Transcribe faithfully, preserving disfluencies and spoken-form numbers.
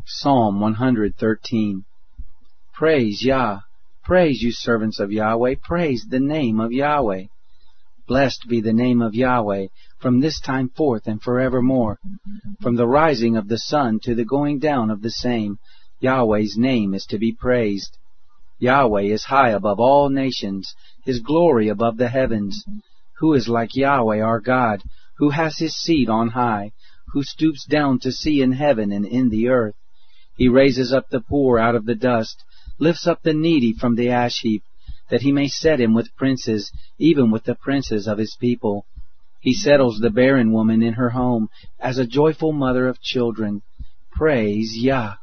Psalm one hundred thirteen. Praise Yah! Praise, you servants of Yahweh! Praise the name of Yahweh! Blessed be the name of Yahweh, from this time forth and forevermore. From the rising of the sun to the going down of the same, Yahweh's name is to be praised. Yahweh is high above all nations, His glory above the heavens. Who is like Yahweh our God, who has His seat on high, who stoops down to see in heaven and in the earth? He raises up the poor out of the dust, lifts up the needy from the ash heap, that He may set him with princes, even with the princes of His people. He settles the barren woman in her home, as a joyful mother of children. Praise Yah!